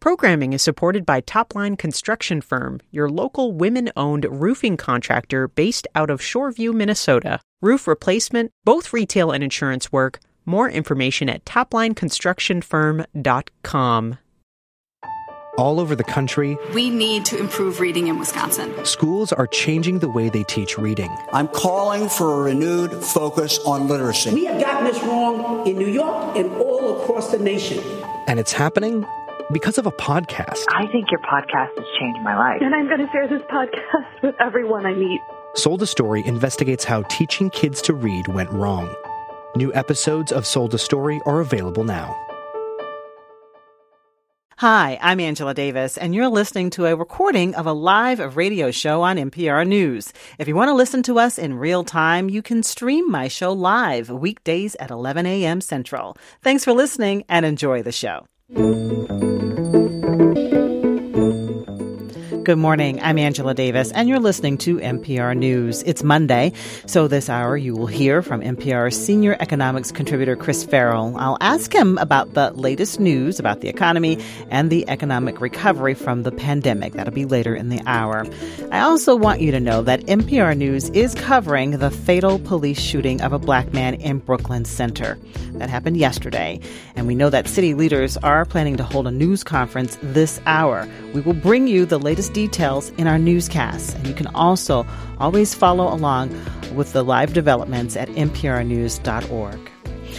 Programming is supported by Topline Construction Firm, your local women-owned roofing contractor based out of Shoreview, Minnesota. Roof replacement, both retail and insurance work. More information at toplineconstructionfirm.com. All over the country, we need to improve reading in Wisconsin. Schools are changing the way they teach reading. I'm calling for a renewed focus on literacy. We have gotten this wrong in New York and all across the nation. And it's happening because of a podcast. I think your podcast has changed my life. And I'm going to share this podcast with everyone I meet. Sold a Story investigates how teaching kids to read went wrong. New episodes of Sold a Story are available now. Hi, I'm Angela Davis, and you're listening to a recording of a live radio show on NPR News. If you want to listen to us in real time, you can stream my show live weekdays at 11 a.m. Central. Thanks for listening and enjoy the show. Good morning. I'm Angela Davis, and you're listening to NPR News. It's Monday, so this hour you will hear from NPR's senior economics contributor Chris Farrell. I'll ask him about the latest news about the economy and the economic recovery from the pandemic. That'll be later in the hour. I also want you to know that NPR News is covering the fatal police shooting of a black man in Brooklyn Center. That happened yesterday, and we know that city leaders are planning to hold a news conference this hour. We will bring you the latest details in our newscasts, and you can also always follow along with the live developments at nprnews.org.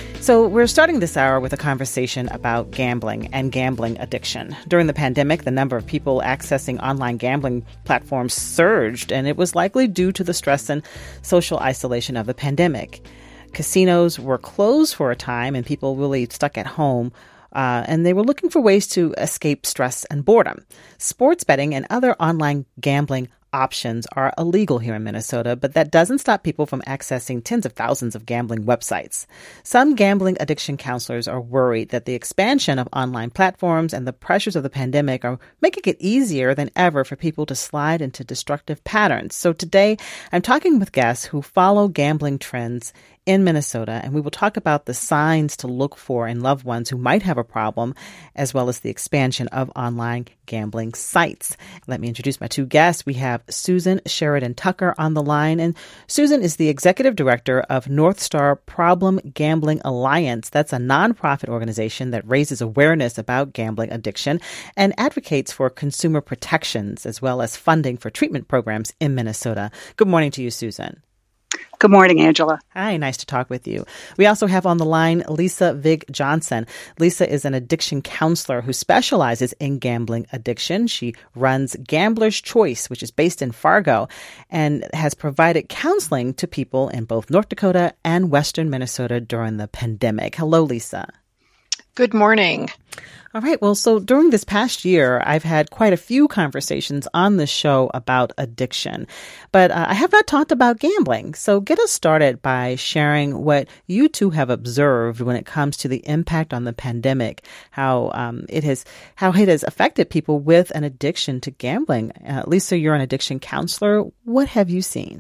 So we're starting this hour with a conversation about gambling and gambling addiction. During the pandemic, the number of people accessing online gambling platforms surged, and it was likely due to the stress and social isolation of the pandemic. Casinos were closed for a time, and people really stuck at home. And they were looking for ways to escape stress and boredom. Sports betting and other online gambling options are illegal here in Minnesota, but that doesn't stop people from accessing tens of thousands of gambling websites. Some gambling addiction counselors are worried that the expansion of online platforms and the pressures of the pandemic are making it easier than ever for people to slide into destructive patterns. So today, I'm talking with guests who follow gambling trends in Minnesota, and we will talk about the signs to look for in loved ones who might have a problem, as well as the expansion of online gambling sites. Let me introduce my two guests. We have Susan Sheridan Tucker on the line, and Susan is the executive director of North Star Problem Gambling Alliance. That's a nonprofit organization that raises awareness about gambling addiction and advocates for consumer protections, as well as funding for treatment programs in Minnesota. Good morning to you, Susan. Good morning, Angela. Hi, nice to talk with you. We also have on the line Lisa Vig Johnson. Lisa is an addiction counselor who specializes in gambling addiction. She runs Gambler's Choice, which is based in Fargo, and has provided counseling to people in both North Dakota and Western Minnesota during the pandemic. Hello, Lisa. Good morning. All right. Well, so during this past year, I've had quite a few conversations on the show about addiction, but I have not talked about gambling. So get us started by sharing what you two have observed when it comes to the impact on the pandemic, how it has affected people with an addiction to gambling. Lisa, you're an addiction counselor. What have you seen?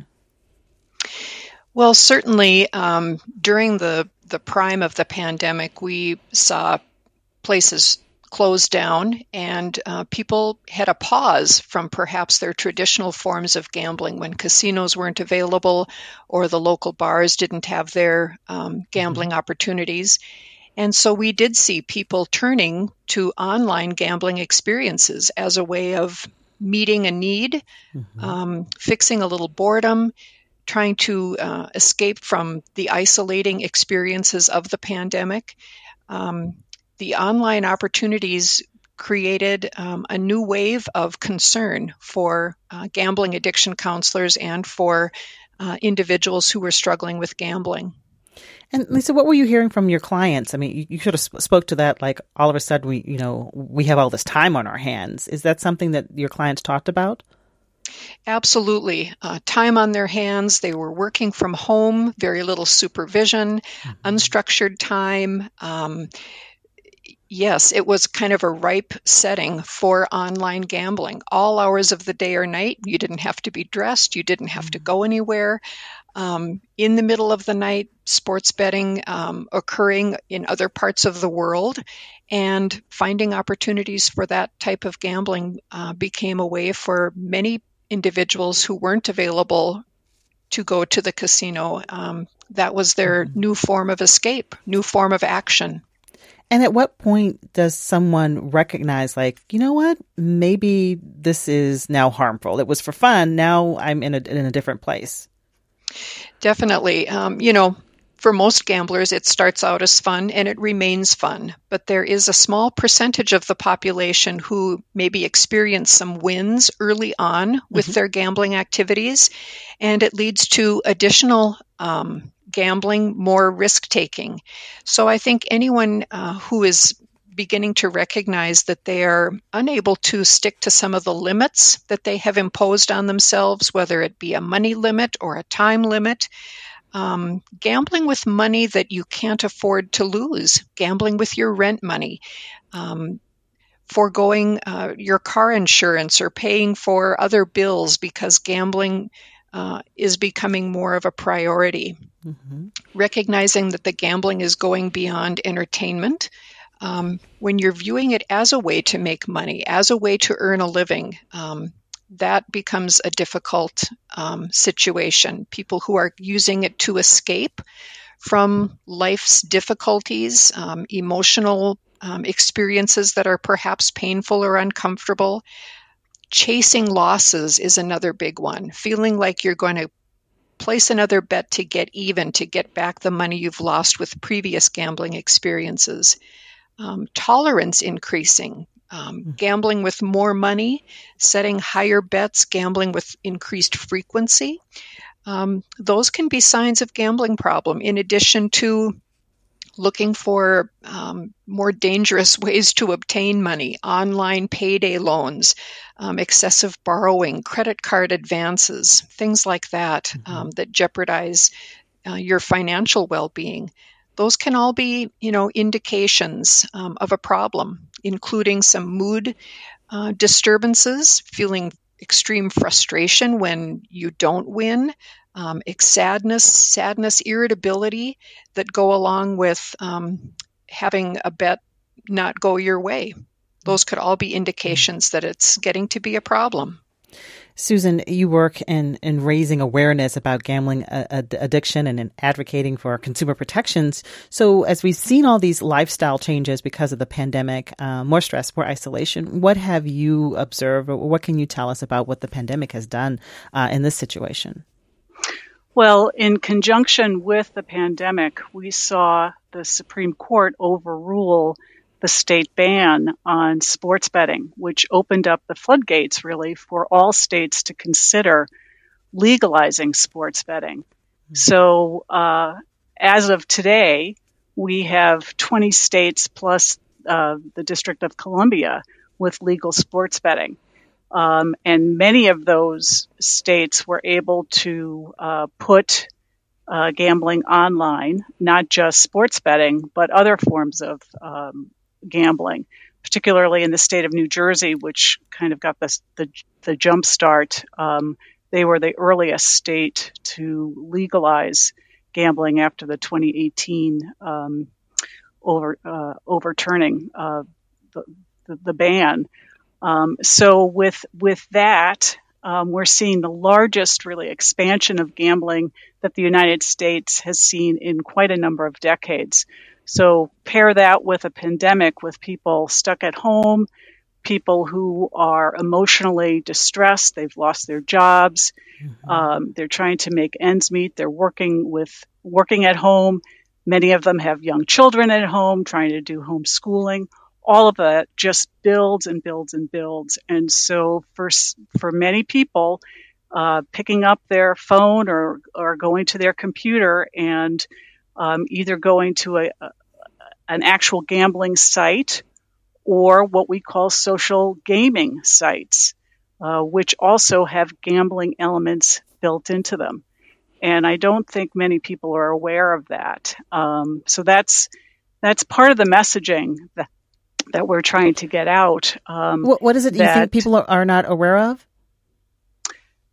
Well, certainly during the prime of the pandemic, we saw places closed down and people had a pause from perhaps their traditional forms of gambling when casinos weren't available or the local bars didn't have their gambling opportunities. And so we did see people turning to online gambling experiences as a way of meeting a need, fixing a little boredom, trying to escape from the isolating experiences of the pandemic. The online opportunities created a new wave of concern for gambling addiction counselors and for individuals who were struggling with gambling. And Lisa, what were you hearing from your clients? I mean, you sort of spoke to that, like all of a sudden we have all this time on our hands. Is that something that your clients talked about? Absolutely. Time on their hands. They were working from home, very little supervision, unstructured time. Yes, it was kind of a ripe setting for online gambling. All hours of the day or night, you didn't have to be dressed, you didn't have to go anywhere. in the middle of the night, sports betting occurring in other parts of the world, and finding opportunities for that type of gambling became a way for many individuals who weren't available to go to the casino. That was their new form of escape, new form of action. And at what point does someone recognize, like, you know what, maybe this is now harmful? It was for fun. Now I'm in a different place. Definitely. For most gamblers, it starts out as fun and it remains fun. But there is a small percentage of the population who maybe experience some wins early on with their gambling activities, and it leads to additional gambling, more risk-taking. So I think anyone who is beginning to recognize that they are unable to stick to some of the limits that they have imposed on themselves, whether it be a money limit or a time limit, gambling with money that you can't afford to lose, gambling with your rent money, foregoing your car insurance or paying for other bills because gambling is becoming more of a priority. Recognizing that the gambling is going beyond entertainment. When you're viewing it as a way to make money, as a way to earn a living, that becomes a difficult situation. People who are using it to escape from life's difficulties, emotional experiences that are perhaps painful or uncomfortable. Chasing losses is another big one. Feeling like you're going to place another bet to get even, to get back the money you've lost with previous gambling experiences. Tolerance increasing. Gambling with more money, setting higher bets, gambling with increased frequency. Those can be signs of gambling problem, in addition to looking for more dangerous ways to obtain money, online payday loans, excessive borrowing, credit card advances, things like that, that jeopardize your financial well-being. Those can all be, indications of a problem, including some mood disturbances, feeling extreme frustration when you don't win, sadness, irritability that go along with having a bet not go your way. Those could all be indications that it's getting to be a problem. Susan, you work in raising awareness about gambling addiction and in advocating for consumer protections. So as we've seen all these lifestyle changes because of the pandemic, more stress, more isolation, what have you observed, or what can you tell us about what the pandemic has done in this situation? Well, in conjunction with the pandemic, we saw the Supreme Court overrule the state ban on sports betting, which opened up the floodgates really for all states to consider legalizing sports betting. So as of today, we have 20 states plus the District of Columbia with legal sports betting. And many of those states were able to put gambling online, not just sports betting, but other forms of gambling, particularly in the state of New Jersey, which kind of got the jump start. They were the earliest state to legalize gambling after the 2018 overturning the ban. So with that, we're seeing the largest really expansion of gambling that the United States has seen in quite a number of decades. So pair that with a pandemic, with people stuck at home, people who are emotionally distressed, they've lost their jobs, they're trying to make ends meet, they're working at home. Many of them have young children at home, trying to do homeschooling. All of that just builds and builds and builds. And so for many people, picking up their phone or going to their computer and either going to an actual gambling site or what we call social gaming sites, which also have gambling elements built into them. And I don't think many people are aware of that. So that's part of the messaging that we're trying to get out. What is it you think people are not aware of?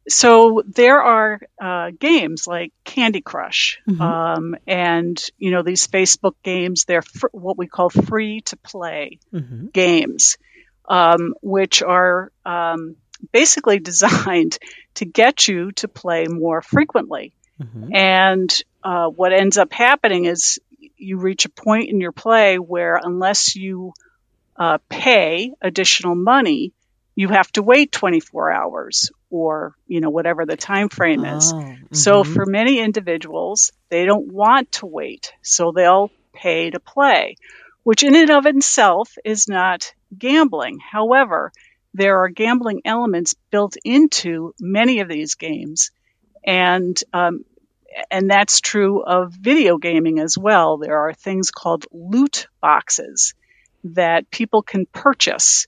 So there are games like Candy Crush, and these Facebook games. They're what we call free to play games, which are basically designed to get you to play more frequently. And what ends up happening is you reach a point in your play where unless you pay additional money, you have to wait 24 hours or, whatever the time frame is. So for many individuals, they don't want to wait. So they'll pay to play, which in and of itself is not gambling. However, there are gambling elements built into many of these games. And that's true of video gaming as well. There are things called loot boxes that people can purchase.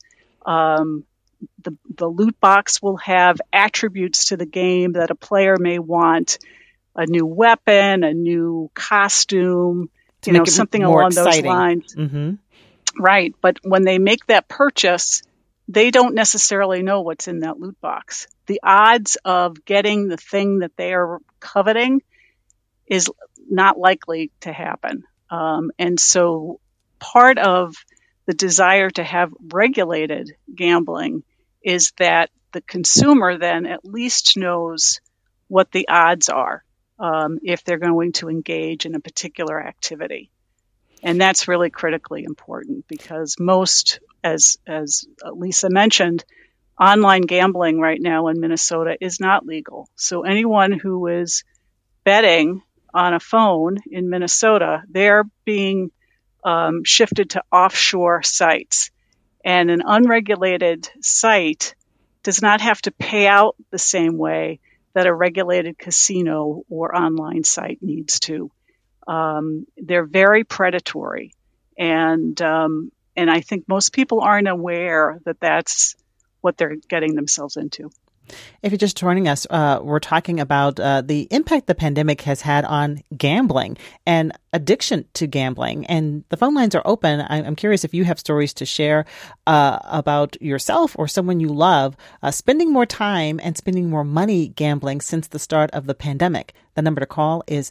The loot box will have attributes to the game that a player may want: a new weapon, a new costume, something along those lines. Right. But when they make that purchase, they don't necessarily know what's in that loot box. The odds of getting the thing that they are coveting is not likely to happen. And so part of the desire to have regulated gambling is that the consumer then at least knows what the odds are if they're going to engage in a particular activity. And that's really critically important because most, as Lisa mentioned, online gambling right now in Minnesota is not legal. So anyone who is betting on a phone in Minnesota, they're being shifted to offshore sites. And an unregulated site does not have to pay out the same way that a regulated casino or online site needs to. They're very predatory. And I think most people aren't aware that that's what they're getting themselves into. If you're just joining us, we're talking about the impact the pandemic has had on gambling and addiction to gambling. And the phone lines are open. I'm curious if you have stories to share about yourself or someone you love spending more time and spending more money gambling since the start of the pandemic. The number to call is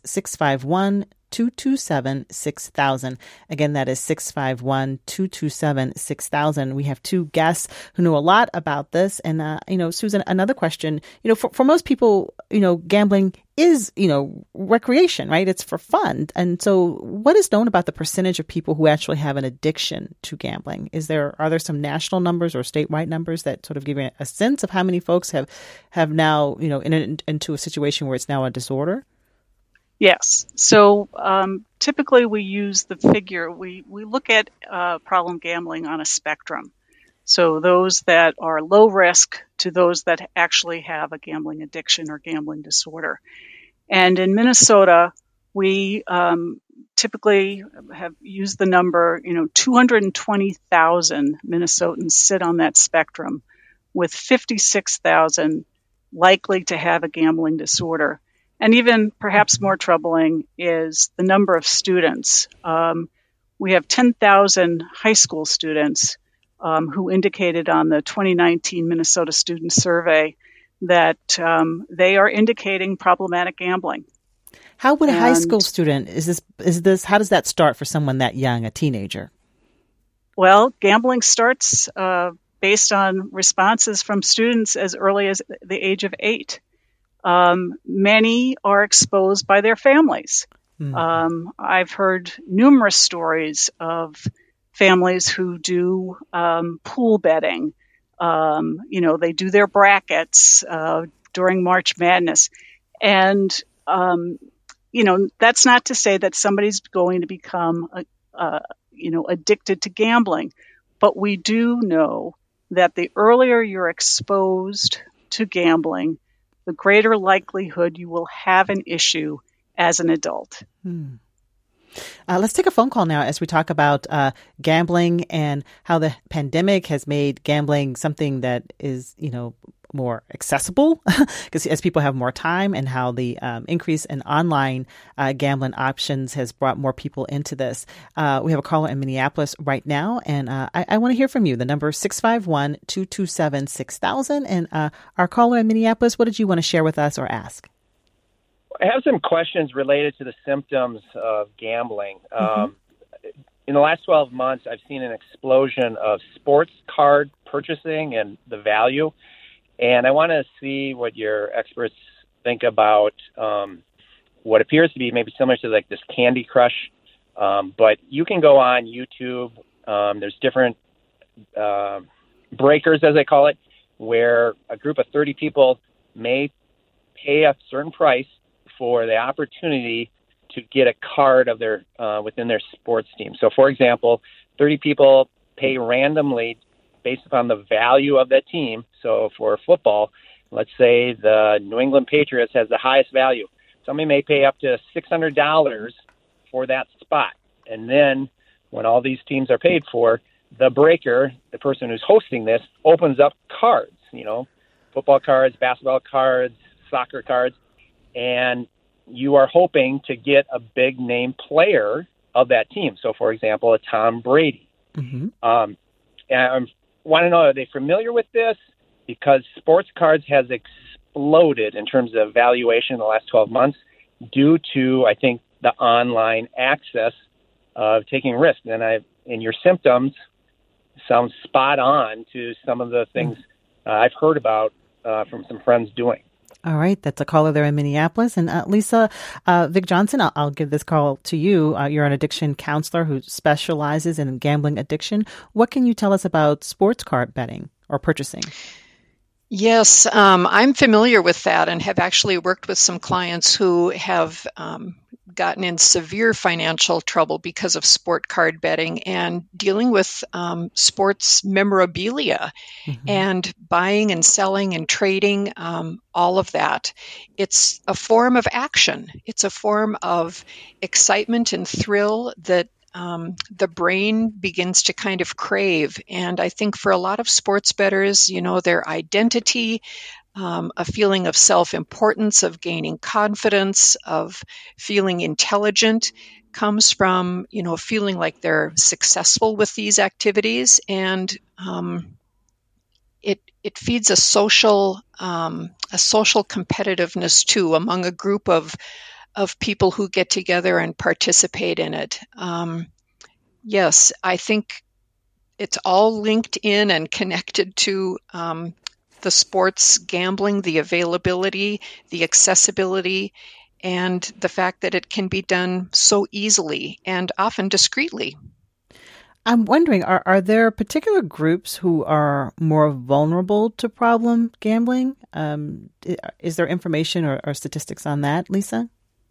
651-227-6000. Again, that is 651-227-6000. We have two guests who know a lot about this. And, Susan, another question, for most people, gambling is, recreation, right? It's for fun. And so what is known about the percentage of people who actually have an addiction to gambling? Are there some national numbers or statewide numbers that sort of give you a sense of how many folks have now, into a situation where it's now a disorder? Yes. So typically we use the figure, we look at problem gambling on a spectrum. So those that are low risk to those that actually have a gambling addiction or gambling disorder. And in Minnesota, we typically have used the number, 220,000 Minnesotans sit on that spectrum, with 56,000 likely to have a gambling disorder. And even perhaps more troubling is the number of students. We have 10,000 high school students who indicated on the 2019 Minnesota Student Survey that they are indicating problematic gambling. How would a high school student, how does that start for someone that young, a teenager? Well, gambling starts based on responses from students as early as the age of 8. Many are exposed by their families. I've heard numerous stories of families who do pool betting. They do their brackets during March Madness. And, that's not to say that somebody's going to become, addicted to gambling. But we do know that the earlier you're exposed to gambling, the greater likelihood you will have an issue as an adult. Let's take a phone call now as we talk about gambling and how the pandemic has made gambling something that is, more accessible because as people have more time, and how the increase in online gambling options has brought more people into this. We have a caller in Minneapolis right now, and I want to hear from you. The number is 651-227-6000. And our caller in Minneapolis, what did you want to share with us or ask? I have some questions related to the symptoms of gambling. In the last 12 months, I've seen an explosion of sports card purchasing and the value. And I want to see what your experts think about what appears to be maybe similar to like this Candy Crush. But you can go on YouTube. There's different breakers, as they call it, where a group of 30 people may pay a certain price for the opportunity to get a card of their within their sports team. So, for example, 30 people pay randomly based upon the value of that team. So, for football, let's say the New England Patriots has the highest value. Somebody may pay up to $600 for that spot. And then when all these teams are paid for, the breaker, the person who's hosting this, opens up cards, football cards, basketball cards, soccer cards, and you are hoping to get a big name player of that team. So, for example, a Tom Brady. And I want to know, are they familiar with this? Because sports cards has exploded in terms of valuation in the last 12 months due to, I think, the online access of taking risks. And your symptoms sound spot on to some of the things I've heard about from some friends doing. All right. That's a caller there in Minneapolis. And Lisa, Vic Johnson, I'll give this call to you. You're an addiction counselor who specializes in gambling addiction. What can you tell us about sports card betting or purchasing? Yes, I'm familiar with that and have actually worked with some clients who have gotten in severe financial trouble because of sport card betting and dealing with sports memorabilia and buying and selling and trading, all of that. It's a form of action. It's a form of excitement and thrill that the brain begins to kind of crave. And I think for a lot of sports bettors, their identity, a feeling of self-importance, of gaining confidence, of feeling intelligent comes from, feeling like they're successful with these activities. And it feeds a social competitiveness too among a group of people who get together and participate in it. Yes, I think it's all linked in and connected to the sports gambling, the availability, the accessibility, and the fact that it can be done so easily and often discreetly. I'm wondering, are there particular groups who are more vulnerable to problem gambling? Is there information or statistics on that, Lisa?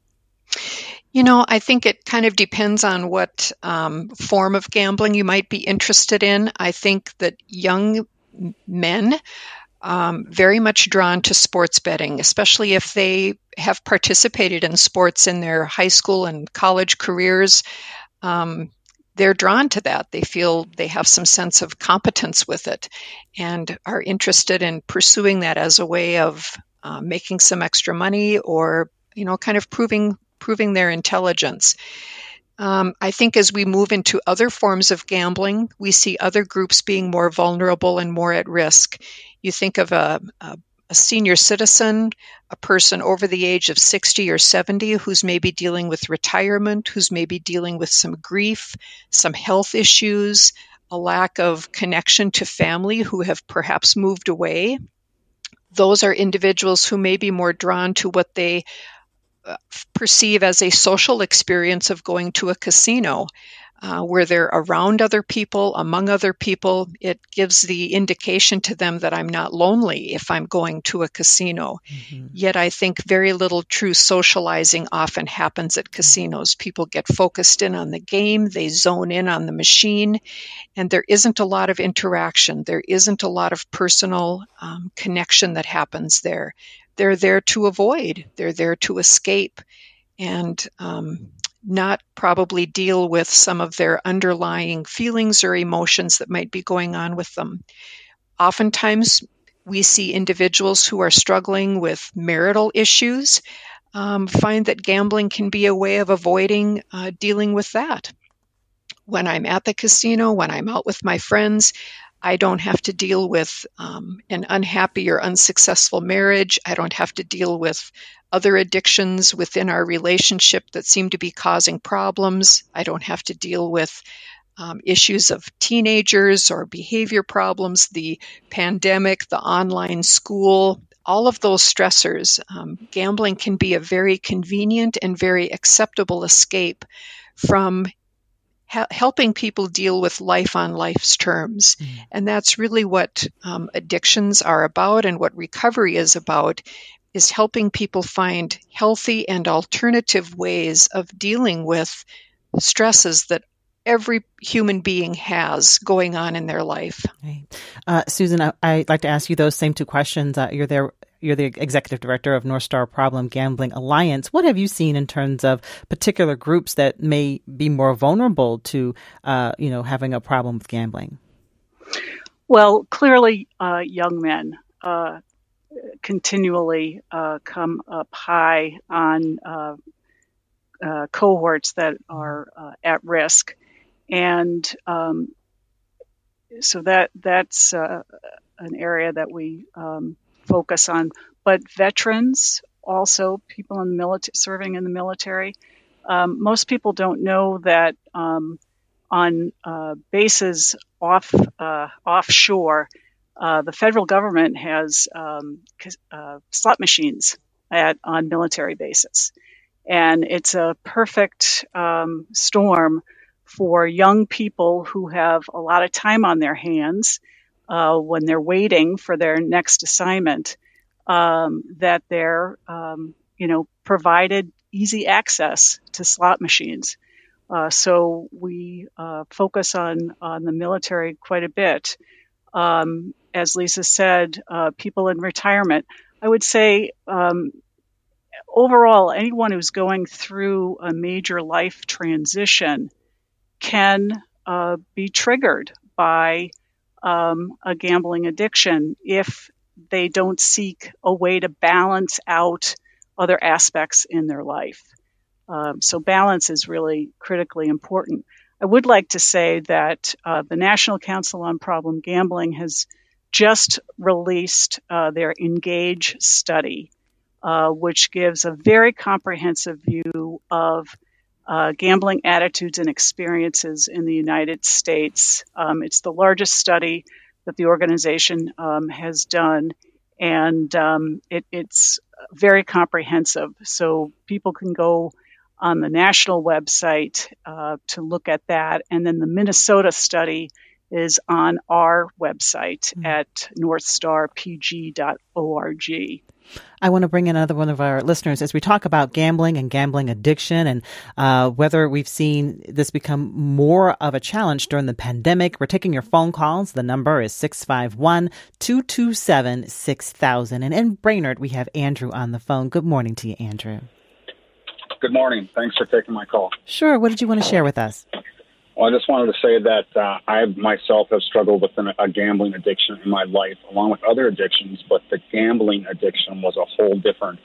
I think it kind of depends on what form of gambling you might be interested in. I think that young men very much drawn to sports betting, especially if they have participated in sports in their high school and college careers. They're drawn to that. They feel they have some sense of competence with it and are interested in pursuing that as a way of making some extra money or, kind of proving their intelligence. I think as we move into other forms of gambling, we see other groups being more vulnerable and more at risk. You think of a senior citizen, a person over the age of 60 or 70 who's maybe dealing with retirement, who's maybe dealing with some grief, some health issues, a lack of connection to family who have perhaps moved away. Those are individuals who may be more drawn to what they perceive as a social experience of going to a casino, where they're around other people, among other people. It gives the indication to them that I'm not lonely if I'm going to a casino. Yet I think very little true socializing often happens at casinos. People get focused in on the game, they zone in on the machine, and there isn't a lot of interaction. There isn't a lot of personal connection that happens there. They're there to avoid, they're there to escape, and not probably deal with some of their underlying feelings or emotions that might be going on with them. Oftentimes, We see individuals who are struggling with marital issues find that gambling can be a way of avoiding dealing with that. When I'm at the casino, when I'm out with my friends, I don't have to deal with an unhappy or unsuccessful marriage. I don't have to deal with other addictions within our relationship that seem to be causing problems. I don't have to deal with issues of teenagers or behavior problems, the pandemic, the online school, all of those stressors. Gambling can be a very convenient and very acceptable escape from helping people deal with life on life's terms. And that's really what addictions are about, and what recovery is about, is helping people find healthy and alternative ways of dealing with stresses that every human being has going on in their life. Right. Susan, I'd like to ask you those same two questions. You're the executive director of North Star Problem Gambling Alliance. What have you seen in terms of particular groups that may be more vulnerable to, having a problem with gambling? Well, clearly, young men continually come up high on cohorts that are at risk. And so that's an area that we focus on. But veterans, also people in the military, serving in the military, most people don't know that on bases offshore, the federal government has slot machines on military bases. And it's a perfect storm for young people who have a lot of time on their hands when they're waiting for their next assignment, that they're, provided easy access to slot machines. So we focus on the military quite a bit. As Lisa said, people in retirement. I would say overall, anyone who's going through a major life transition can be triggered by a gambling addiction if they don't seek a way to balance out other aspects in their life. So balance is really critically important. I would like to say that the National Council on Problem Gambling has just released their Engage study, which gives a very comprehensive view of gambling attitudes and experiences in the United States. It's the largest study that the organization has done, and it's very comprehensive. So people can go on the national website to look at that, and then the Minnesota study is on our website at northstarpg.org. I want to bring in another one of our listeners as we talk about gambling and gambling addiction and whether we've seen this become more of a challenge during the pandemic. We're taking your phone calls. The number is 651-227-6000. And in Brainerd, we have Andrew on the phone. Good morning to you, Andrew. Good morning. Thanks for taking my call. Sure. What did you want to share with us? Well, I just wanted to say that I myself have struggled with a gambling addiction in my life, along with other addictions. But the gambling addiction was a whole different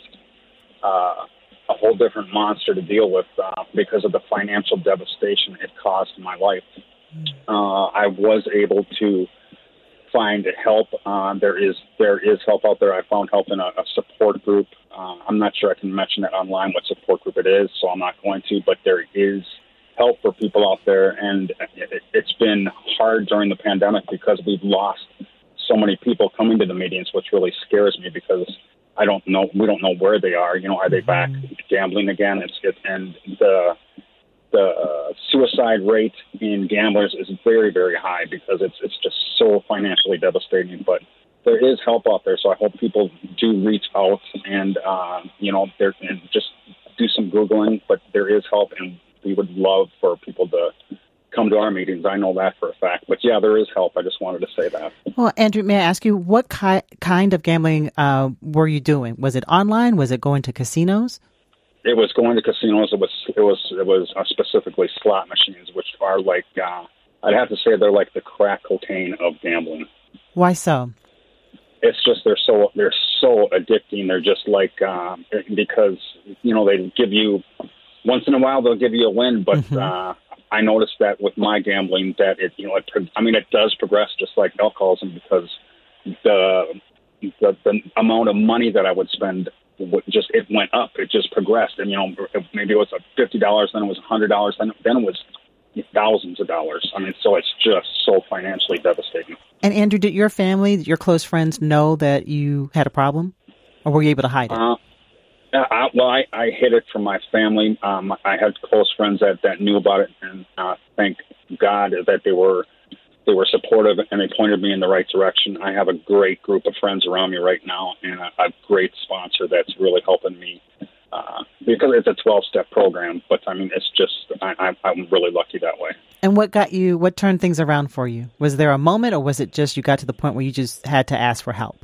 monster to deal with because of the financial devastation it caused in my life. I was able to find help. There is help out there. I found help in a support group. I'm not sure I can mention that online what support group it is, so I'm not going to. But there is help for people out there, and it's been hard during the pandemic because we've lost so many people coming to the meetings, which really scares me because we don't know where they are. Are they back gambling again? And the suicide rate in gamblers is very, very high because it's just so financially devastating. But there is help out there, so I hope people do reach out and and just do some Googling. But there is help, and we would love for people to come to our meetings. I know that for a fact. But yeah, there is help. I just wanted to say that. Well, Andrew, may I ask you, what kind of gambling were you doing? Was it online? Was it going to casinos? It was going to casinos. It was specifically slot machines, which are like, I'd have to say they're like the crack cocaine of gambling. Why so? it's just they're so addicting. They're just like because they give you once in a while they'll give you a win, but I noticed that with my gambling that it does progress just like alcoholism, because the amount of money that I would spend it went up. It just progressed, and maybe it was $50, then it was $100, then it was thousands of dollars. So it's just so financially devastating. And Andrew, did your family, your close friends, know that you had a problem, or were you able to hide it? I hid it from my family. I had close friends that knew about it, and thank God that they were supportive and they pointed me in the right direction. I have a great group of friends around me right now, and a great sponsor that's really helping me because it's a 12-step program. But it's just I'm really lucky that way. And what turned things around for you? Was there a moment, or was it just you got to the point where you just had to ask for help?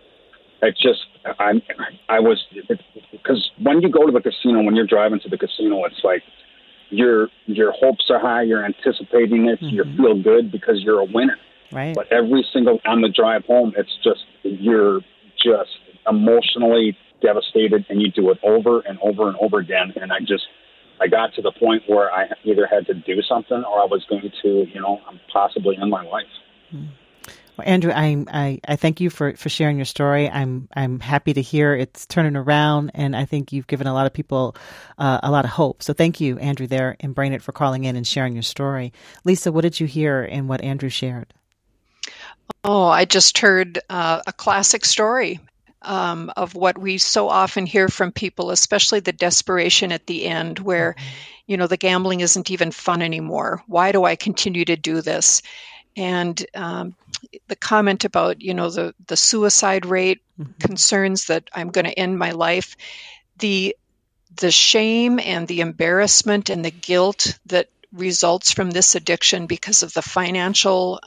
Because when you go to the casino, when you're driving to the casino, it's like your hopes are high, you're anticipating it, you feel good because you're a winner. Right. But on the drive home, you're just emotionally devastated, and you do it over and over and over again. And I got to the point where I either had to do something or I was going to, possibly end my life. Well, Andrew, I thank you for sharing your story. I'm happy to hear it's turning around, and I think you've given a lot of people a lot of hope. So thank you, Andrew, there in Brainerd, for calling in and sharing your story. Lisa, what did you hear in what Andrew shared? Oh, I just heard a classic story of what we so often hear from people, especially the desperation at the end where, the gambling isn't even fun anymore. Why do I continue to do this? And the comment about, the suicide rate, concerns that I'm going to end my life, the shame and the embarrassment and the guilt that results from this addiction because of the financial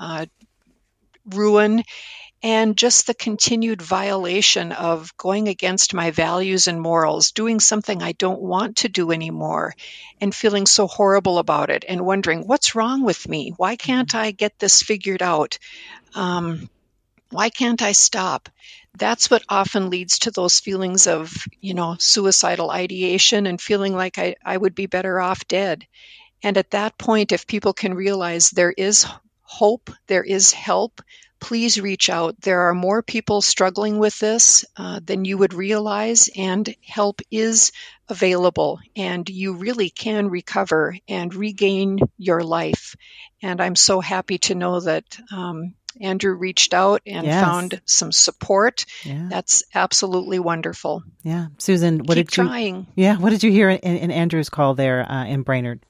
ruin, and just the continued violation of going against my values and morals, doing something I don't want to do anymore, and feeling so horrible about it and wondering, what's wrong with me? Why can't I get this figured out? Why can't I stop? That's what often leads to those feelings of, suicidal ideation and feeling like I would be better off dead. And at that point, if people can realize there is hope, there is help, please reach out. There are more people struggling with this than you would realize, and help is available, and you really can recover and regain your life. And I'm so happy to know that Andrew reached out and found some support. Yeah. That's absolutely wonderful. Yeah. Susan, what Keep trying. What did you hear in Andrew's call there in Brainerd?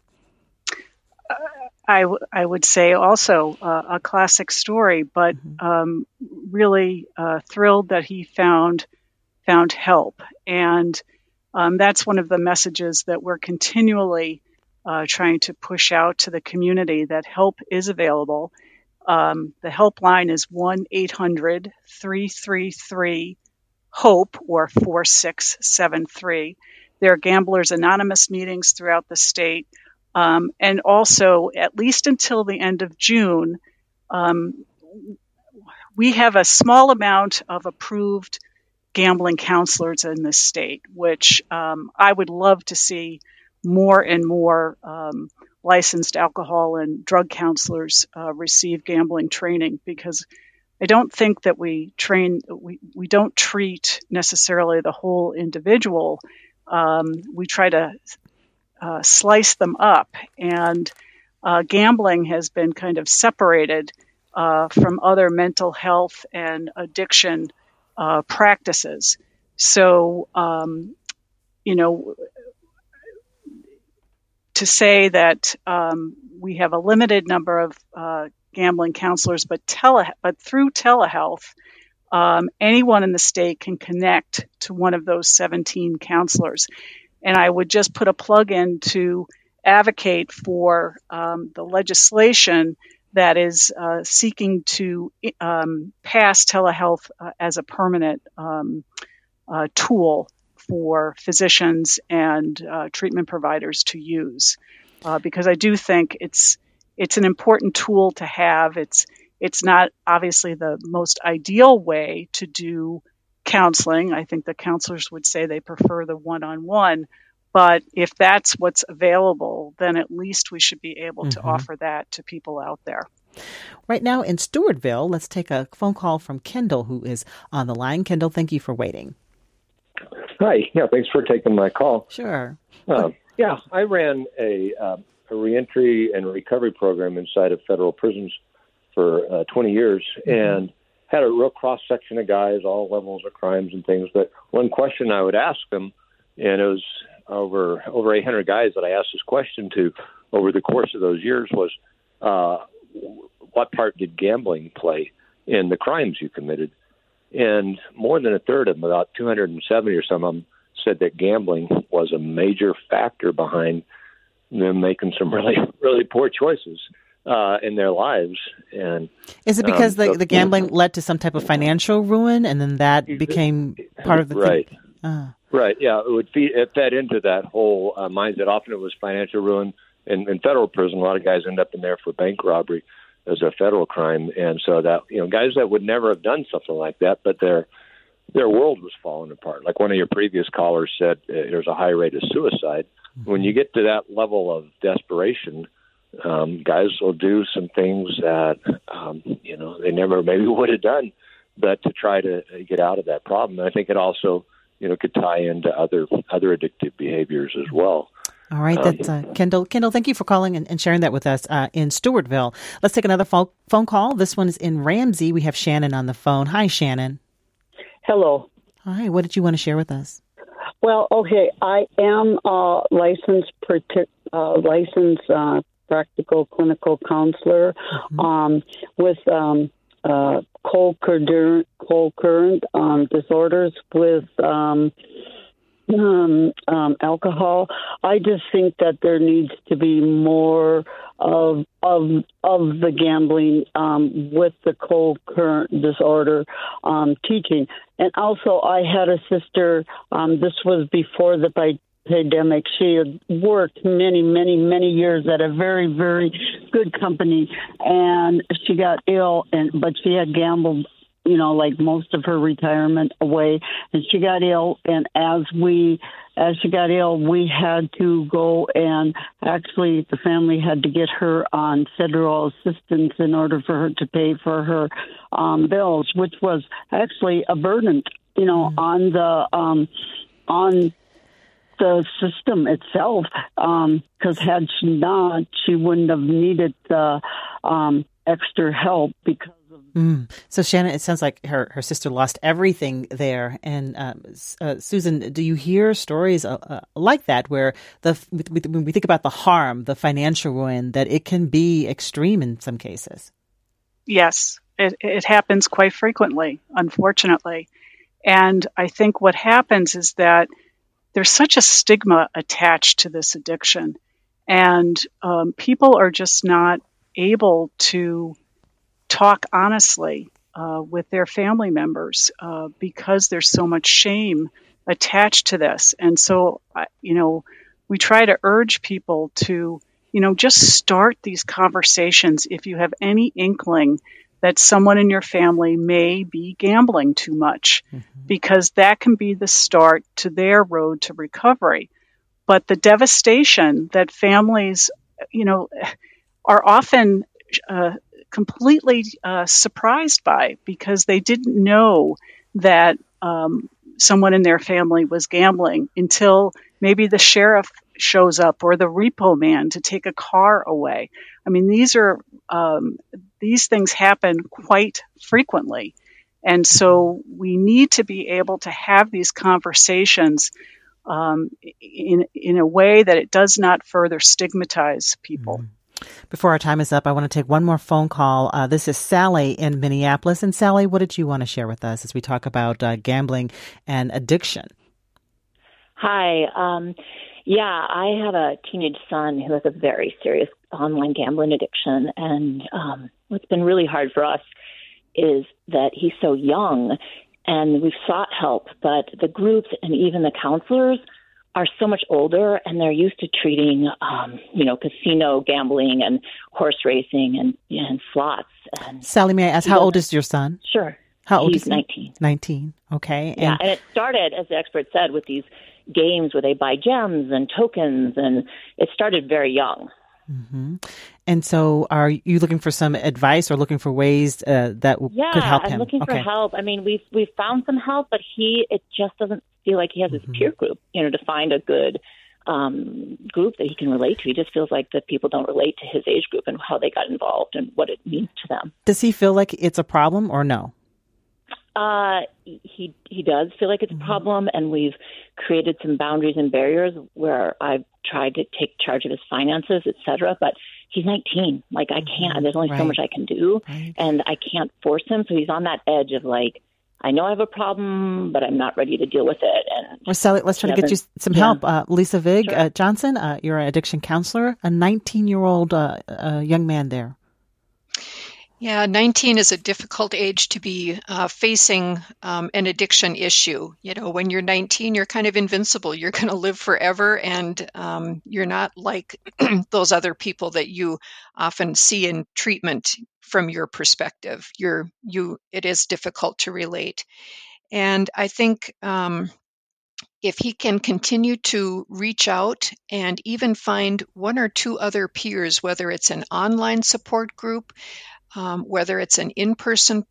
I would say also a classic story, but really thrilled that he found help. And that's one of the messages that we're continually trying to push out to the community, that help is available. The helpline is 1-800-333-HOPE or 4673. There are Gamblers Anonymous meetings throughout the state. And also, at least until the end of June, we have a small amount of approved gambling counselors in this state, which I would love to see more and more licensed alcohol and drug counselors receive gambling training, because I don't think that we don't treat necessarily the whole individual. We try to slice them up, and gambling has been kind of separated from other mental health and addiction practices. So, to say that we have a limited number of gambling counselors, but through telehealth, anyone in the state can connect to one of those 17 counselors. And I would just put a plug in to advocate for the legislation that is seeking to pass telehealth as a permanent tool for physicians and treatment providers to use, because I do think it's an important tool to have. It's It's not obviously the most ideal way to do counseling. I think the counselors would say they prefer the one-on-one. But if that's what's available, then at least we should be able to offer that to people out there. Right now in Stewartville, let's take a phone call from Kendall, who is on the line. Kendall, thank you for waiting. Hi. Yeah, thanks for taking my call. Sure. I ran a reentry and recovery program inside of federal prisons for 20 years and had a real cross-section of guys, all levels of crimes and things. But one question I would ask them, and it was over 800 guys that I asked this question to over the course of those years, was what part did gambling play in the crimes you committed? And more than a third of them, about 270 or some of them, said that gambling was a major factor behind them making some really, really poor choices in their lives. And is it because the gambling led to some type of financial ruin, and then that became part of the thing? Right. Yeah, it fed into that whole mindset. Often it was financial ruin. In federal prison, a lot of guys end up in there for bank robbery as a federal crime, and so that guys that would never have done something like that, but their world was falling apart. Like one of your previous callers said, there's a high rate of suicide. When you get to that level of desperation, guys will do some things that they never maybe would have done, but to try to get out of that problem. And I think it also could tie into other addictive behaviors as well. All right, that's Kendall. Kendall, thank you for calling and sharing that with us in Stewartville. Let's take another phone call. This one is in Ramsey. We have Shannon on the phone. Hi, Shannon. Hello. Hi, what did you want to share with us? Well, okay, I am a licensed practical clinical counselor with co-current disorders with alcohol. I just think that there needs to be more of the gambling with the co-current disorder teaching. And also, I had a sister. This was before the pandemic. She had worked many, many, many years at a very, very good company, and she got ill. But she had gambled, like most of her retirement away, and she got ill. And as she got ill, we had to go, and actually the family had to get her on federal assistance in order for her to pay for her bills, which was actually a burden, on the system itself. Because had she not, she wouldn't have needed the extra help because. So, Shannon, it sounds like her sister lost everything there. And Susan, do you hear stories like that where when we think about the harm, the financial ruin, that it can be extreme in some cases? Yes, it happens quite frequently, unfortunately. And I think what happens is that there's such a stigma attached to this addiction. And people are just not able to talk honestly with their family members because there's so much shame attached to this. And so, we try to urge people to, just start these conversations if you have any inkling that someone in your family may be gambling too much, because that can be the start to their road to recovery. But the devastation that families, are often completely surprised by, because they didn't know that someone in their family was gambling until maybe the sheriff shows up or the repo man to take a car away. I mean, these things happen quite frequently. And so we need to be able to have these conversations in a way that it does not further stigmatize people. Before our time is up, I want to take one more phone call. This is Sally in Minneapolis. And Sally, what did you want to share with us as we talk about gambling and addiction? Hi. I have a teenage son who has a very serious online gambling addiction. And what's been really hard for us is that he's so young, and we've sought help, but the groups and even the counselors are so much older, and they're used to treating, casino gambling and horse racing and slots. And Sally, may I ask, how old is your son? Sure. How old He's is he? 19. 19. Okay. Yeah, and it started, as the expert said, with these games where they buy gems and tokens, and it started very young. Mm-hmm. And so are you looking for some advice or looking for ways that could help him? I'm looking for help. I mean, we've found some help, but it just doesn't feel like he has his peer group, to find a good group that he can relate to. He just feels like that people don't relate to his age group and how they got involved and what it means to them. Does he feel like it's a problem or no? He does feel like it's a problem, and we've created some boundaries and barriers where I've tried to take charge of his finances, et cetera, but he's 19. Like, I can't. There's only so much I can do, and I can't force him. So he's on that edge of like, I know I have a problem, but I'm not ready to deal with it. And well, Sally, let's try to get you some help. Lisa Vig Johnson, you're an addiction counselor, a 19-year-old young man there. Yeah, 19 is a difficult age to be facing an addiction issue. When you're 19, you're kind of invincible. You're going to live forever, and you're not like those other people that you often see in treatment from your perspective. It is difficult to relate. And I think if he can continue to reach out and even find one or two other peers, whether it's an online support group, whether it's an in-person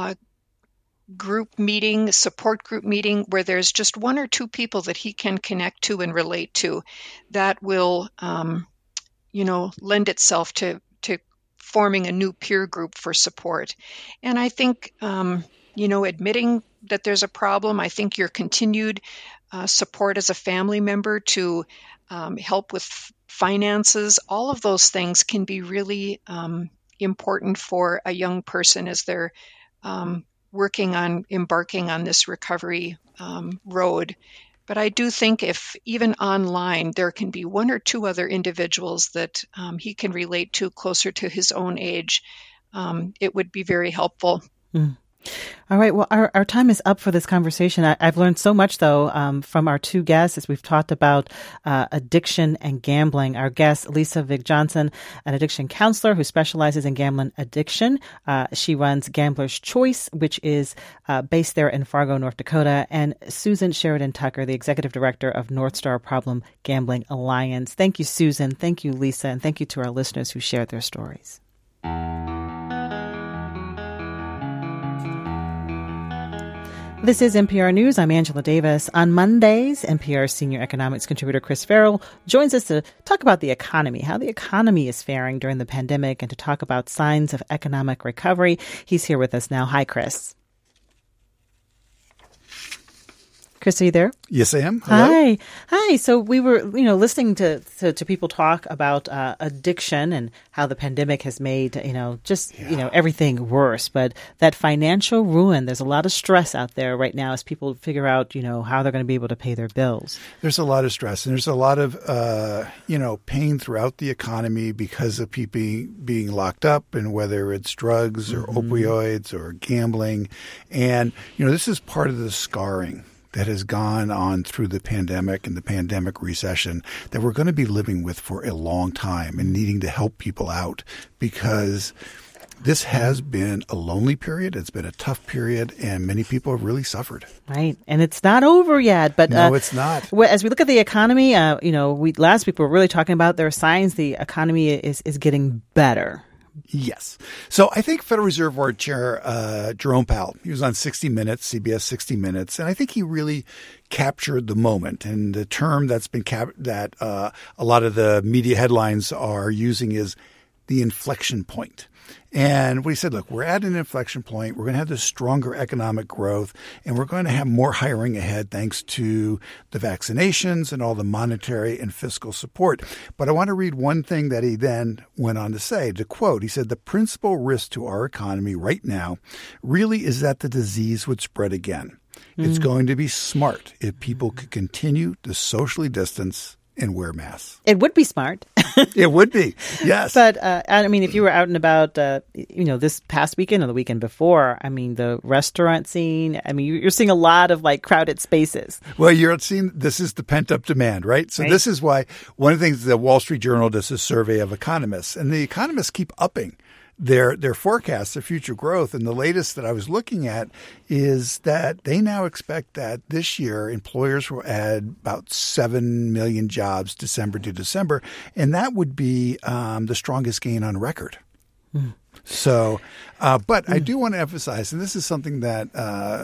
support group meeting, where there's just one or two people that he can connect to and relate to, that will, lend itself to forming a new peer group for support. And I think, admitting that there's a problem, I think your continued support as a family member to help with finances, all of those things can be really important for a young person as they're embarking on this recovery road. But I do think if even online there can be one or two other individuals that he can relate to closer to his own age, it would be very helpful. Mm. All right. Well, our time is up for this conversation. I've learned so much, though, from our two guests as we've talked about addiction and gambling. Our guest, Lisa Vig Johnson, an addiction counselor who specializes in gambling addiction. She runs Gambler's Choice, which is based there in Fargo, North Dakota. And Susan Sheridan Tucker, the executive director of North Star Problem Gambling Alliance. Thank you, Susan. Thank you, Lisa. And thank you to our listeners who shared their stories. This is NPR News. I'm Angela Davis. On Mondays, NPR senior economics contributor Chris Farrell joins us to talk about the economy, how the economy is faring during the pandemic, and to talk about signs of economic recovery. He's here with us now. Hi, Chris. Chris, are you there? Yes, I am. Hello. Hi. So we were, listening to people talk about addiction and how the pandemic has made, everything worse. But that financial ruin, there's a lot of stress out there right now as people figure out, how they're going to be able to pay their bills. There's a lot of stress, and there's a lot of, pain throughout the economy because of people being locked up, and whether it's drugs or opioids or gambling. And, this is part of the scarring that has gone on through the pandemic and the pandemic recession that we're going to be living with for a long time and needing to help people out, because this has been a lonely period. It's been a tough period, and many people have really suffered. Right. And it's not over yet. But no, it's not. As we look at the economy, last week we were really talking about there are signs the economy is getting better. Yes. So I think Federal Reserve Board Chair Jerome Powell, he was on 60 Minutes, CBS 60 Minutes, and I think he really captured the moment. And the term that's been that a lot of the media headlines are using is the inflection point. And we said, look, we're at an inflection point. We're going to have this stronger economic growth, and we're going to have more hiring ahead thanks to the vaccinations and all the monetary and fiscal support. But I want to read one thing that he then went on to say, to quote, he said, the principal risk to our economy right now really is that the disease would spread again. It's going to be smart if people could continue to socially distance and wear masks. It would be smart. It would be, yes. But, I mean, if you were out and about, this past weekend or the weekend before, I mean, the restaurant scene, I mean, you're seeing a lot of like crowded spaces. Well, you're seeing, this is the pent up demand, right? So This is why one of the things the Wall Street Journal does a survey of economists, and the economists keep upping their forecasts of future growth. And the latest that I was looking at is that they now expect that this year employers will add about 7 million jobs December to December. And that would be the strongest gain on record. So, but I do want to emphasize, and this is something that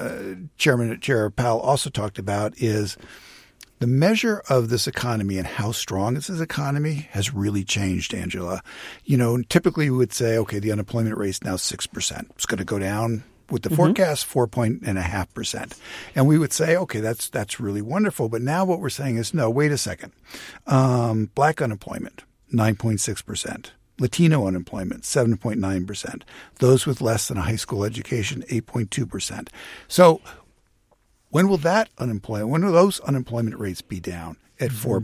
Chair Powell also talked about, is the measure of this economy and how strong this economy has really changed, Angela. Typically we would say, okay, the unemployment rate is now 6%. It's going to go down with the forecast 4.5%. And we would say, okay, that's really wonderful. But now what we're saying is, no, wait a second. Black unemployment, 9.6%. Latino unemployment, 7.9%. Those with less than a high school education, 8.2%. So when will those unemployment rates be down at 4%,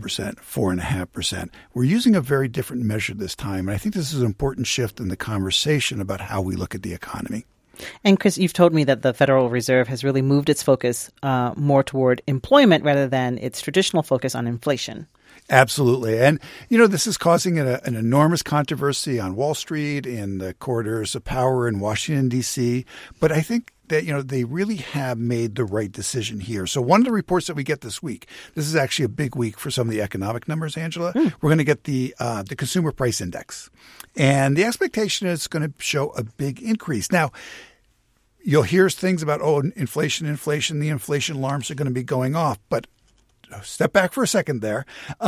4.5%? We're using a very different measure this time. And I think this is an important shift in the conversation about how we look at the economy. And Chris, you've told me that the Federal Reserve has really moved its focus more toward employment rather than its traditional focus on inflation. Absolutely. And, this is causing an enormous controversy on Wall Street, in the corridors of power in Washington, D.C. But I think that, they really have made the right decision here. So one of the reports that we get this week, this is actually a big week for some of the economic numbers, Angela. We're going to get the Consumer Price Index. And the expectation is it's going to show a big increase. Now, you'll hear things about, inflation, the inflation alarms are going to be going off. But step back for a second there.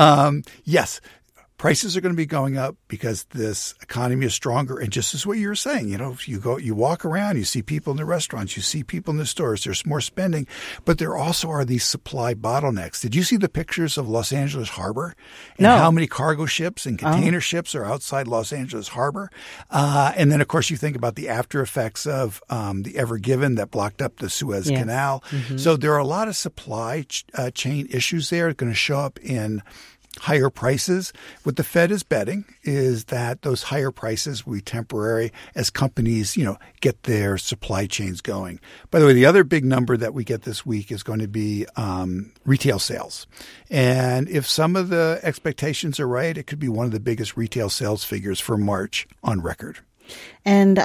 Yes, prices are going to be going up because this economy is stronger. And just as what you were saying, you walk around, you see people in the restaurants, you see people in the stores, there's more spending, but there also are these supply bottlenecks. Did you see the pictures of Los Angeles Harbor and how many cargo ships and container ships are outside Los Angeles Harbor? And then, of course, you think about the after effects of the Ever Given that blocked up the Suez Canal. So there are a lot of supply chain issues there going to show up in higher prices. What the Fed is betting is that those higher prices will be temporary as companies, get their supply chains going. By the way, the other big number that we get this week is going to be retail sales. And if some of the expectations are right, it could be one of the biggest retail sales figures for March on record. And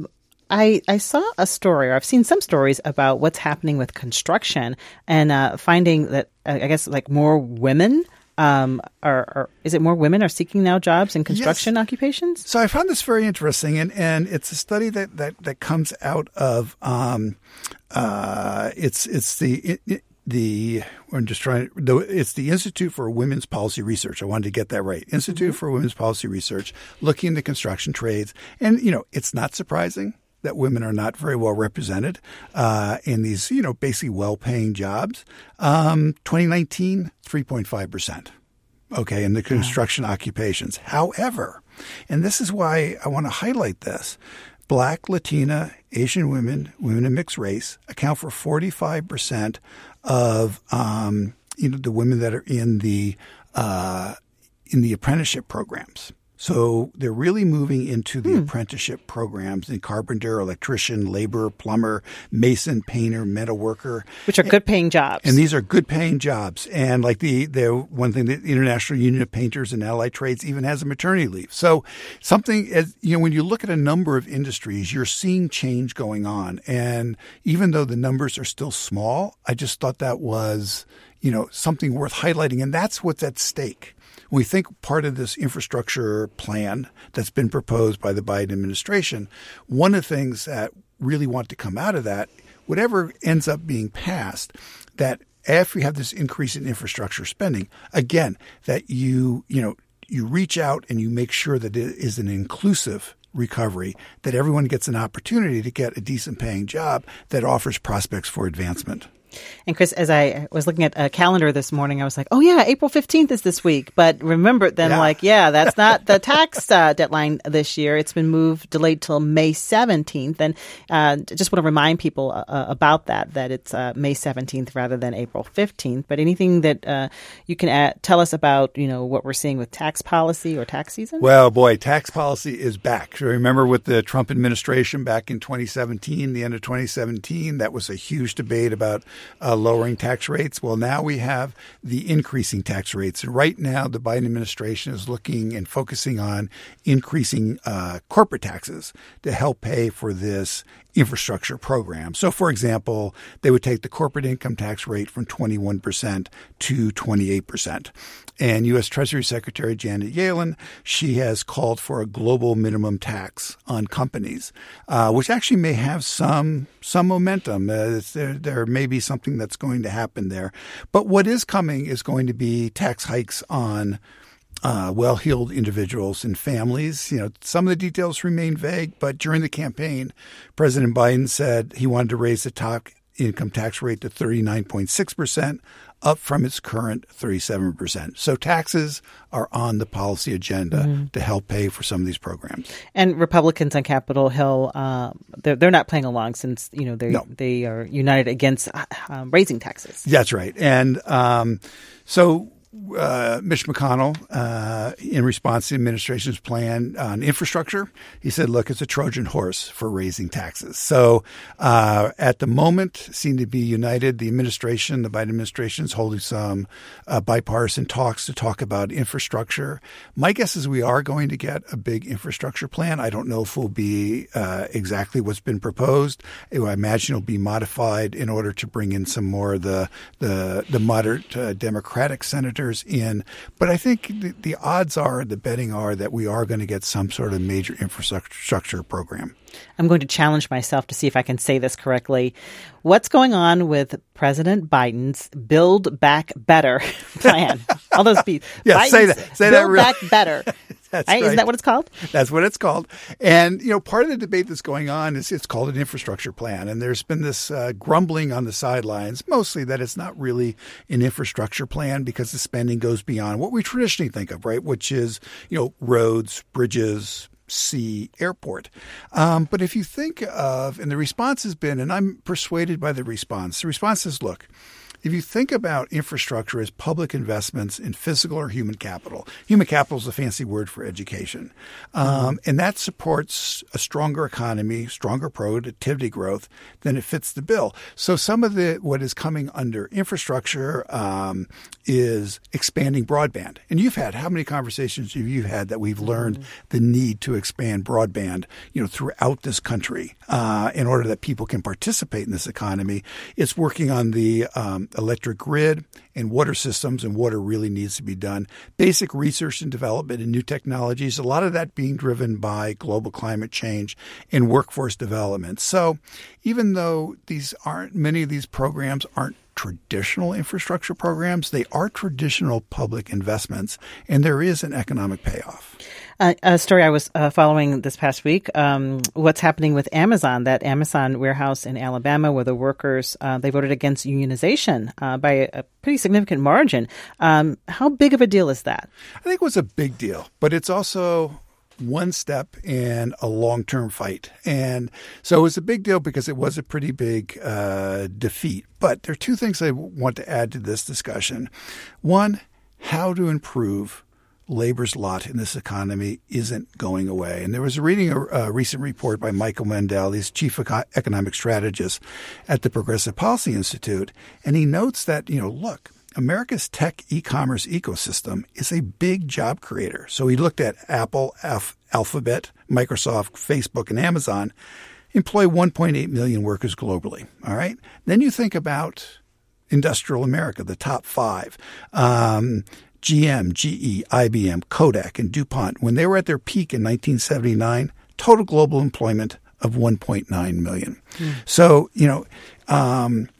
I saw a story, or I've seen some stories about what's happening with construction and finding that, I guess, like more women is it more women are seeking now jobs in construction occupations? So I found this very interesting, and it's a study that comes out of it's the Institute for Women's Policy Research. I wanted to get that right. Institute for Women's Policy Research, looking into construction trades, and it's not surprising that women are not very well represented in these, basically well-paying jobs. 2019, 3.5%. Okay, in the construction occupations. However, and this is why I want to highlight this, Black, Latina, Asian women of mixed race account for 45% of the women that are in the apprenticeship programs. So they're really moving into the apprenticeship programs in carpenter, electrician, laborer, plumber, mason, painter, metal worker. Which are good paying jobs. And these are good paying jobs. And like the one thing, the International Union of Painters and Allied Trades even has a maternity leave. So something, when you look at a number of industries, you're seeing change going on. And even though the numbers are still small, I just thought that was, something worth highlighting. And that's what's at stake. We think part of this infrastructure plan that's been proposed by the Biden administration, one of the things that really want to come out of that, whatever ends up being passed, that after you have this increase in infrastructure spending, again, that you reach out and you make sure that it is an inclusive recovery, that everyone gets an opportunity to get a decent paying job that offers prospects for advancement. And Chris, as I was looking at a calendar this morning, I was like, oh yeah, April 15th is this week. But remember then, that's not the tax deadline this year. It's been delayed till May 17th. And just want to remind people about that it's May 17th rather than April 15th. But anything that you can tell us about, what we're seeing with tax policy or tax season? Well, boy, tax policy is back. So remember with the Trump administration back in 2017, the end of 2017, that was a huge debate about lowering tax rates. Well, now we have the increasing tax rates. And right now, the Biden administration is looking and focusing on increasing corporate taxes to help pay for this infrastructure program. So, for example, they would take the corporate income tax rate from 21% to 28%. And U.S. Treasury Secretary Janet Yellen, she has called for a global minimum tax on companies, which actually may have some momentum. There may be something that's going to happen there. But what is coming is going to be tax hikes on well-heeled individuals and families. Some of the details remain vague, but during the campaign, President Biden said he wanted to raise the top income tax rate to 39.6%, up from its current 37%. So taxes are on the policy agenda to help pay for some of these programs. And Republicans on Capitol Hill, they're not playing along since they are united against raising taxes. That's right. And so Mitch McConnell, in response to the administration's plan on infrastructure, he said, look, it's a Trojan horse for raising taxes. So at the moment, seem to be united. The administration, the Biden administration, is holding some bipartisan talks to talk about infrastructure. My guess is we are going to get a big infrastructure plan. I don't know if it will be exactly what's been proposed. I imagine it'll be modified in order to bring in some more of the moderate Democratic senators in. But I think the odds are, the betting are, that we are going to get some sort of major infrastructure program. I'm going to challenge myself to see if I can say this correctly. What's going on with President Biden's Build Back Better plan? All those B's. Yeah, say that. Say that real. Build Back Better. That's right. Isn't that what it's called? That's what it's called. And, part of the debate that's going on is it's called an infrastructure plan. And there's been this grumbling on the sidelines, mostly that it's not really an infrastructure plan because the spending goes beyond what we traditionally think of, right? Which is, roads, bridges, sea, airport. But if you think of, and the response has been, and I'm persuaded by the response is, look, if you think about infrastructure as public investments in physical or human capital is a fancy word for education. And that supports a stronger economy, stronger productivity growth, then it fits the bill. So some of what is coming under infrastructure is expanding broadband. And how many conversations have you had that we've learned the need to expand broadband, throughout this country in order that people can participate in this economy? It's working on the electric grid and water systems, and water really needs to be done. Basic research and development in new technologies, a lot of that being driven by global climate change and workforce development. So even though many of these programs aren't traditional infrastructure programs, they are traditional public investments, and there is an economic payoff. A story I was following this past week, what's happening with Amazon, that Amazon warehouse in Alabama where the workers, they voted against unionization by a pretty significant margin. How big of a deal is that? I think it was a big deal, but it's also one step in a long-term fight. And so it was a big deal because it was a pretty big defeat. But there are two things I want to add to this discussion. One, how to improve labor's lot in this economy isn't going away. And there was reading a recent report by Michael Mandel, he's chief economic strategist at the Progressive Policy Institute. And he notes that, look, America's tech e-commerce ecosystem is a big job creator. So he looked at Apple, Alphabet, Microsoft, Facebook, and Amazon employ 1.8 million workers globally. All right. Then you think about industrial America, the top five. GM, GE, IBM, Kodak, and DuPont, when they were at their peak in 1979, total global employment of 1.9 million. So, and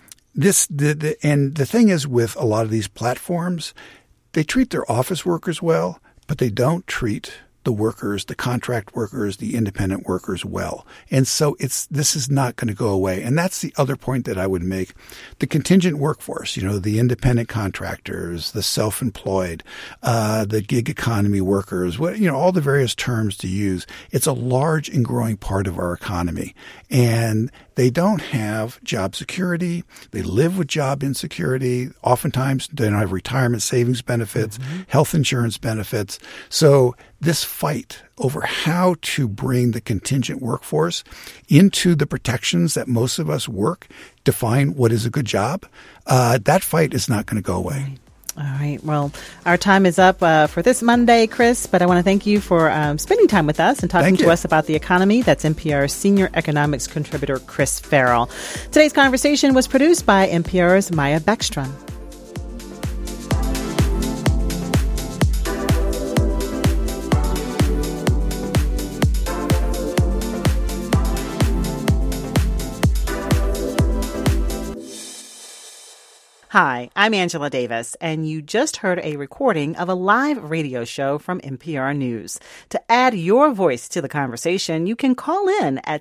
the thing is with a lot of these platforms, they treat their office workers well, but they don't treat the workers, the contract workers, the independent workers well. And so this is not going to go away. And that's the other point that I would make. The contingent workforce, the independent contractors, the self-employed, the gig economy workers, all the various terms to use. It's a large and growing part of our economy. And they don't have job security. They live with job insecurity. Oftentimes, they don't have retirement savings benefits, health insurance benefits. So this fight over how to bring the contingent workforce into the protections that most of us work define what is a good job, that fight is not going to go away. All right. Well, our time is up for this Monday, Chris, but I want to thank you for spending time with us and talking to us about the economy. That's NPR's senior economics contributor, Chris Farrell. Today's conversation was produced by NPR's Maya Beckstrom. Hi, I'm Angela Davis, and you just heard a recording of a live radio show from NPR News. To add your voice to the conversation, you can call in at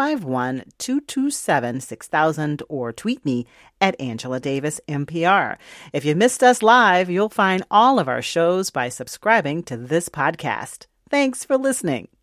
651-227-6000 or tweet me at Angela Davis NPR. If you missed us live, you'll find all of our shows by subscribing to this podcast. Thanks for listening.